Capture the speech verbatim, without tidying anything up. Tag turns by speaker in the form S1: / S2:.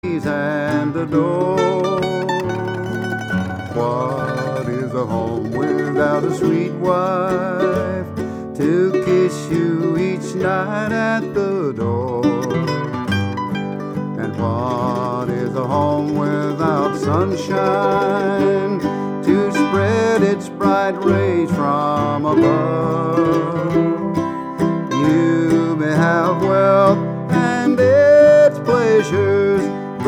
S1: and the door. What is a home without a sweet wife to kiss you each night at the door? And what is a home without sunshine to spread its bright rays from above?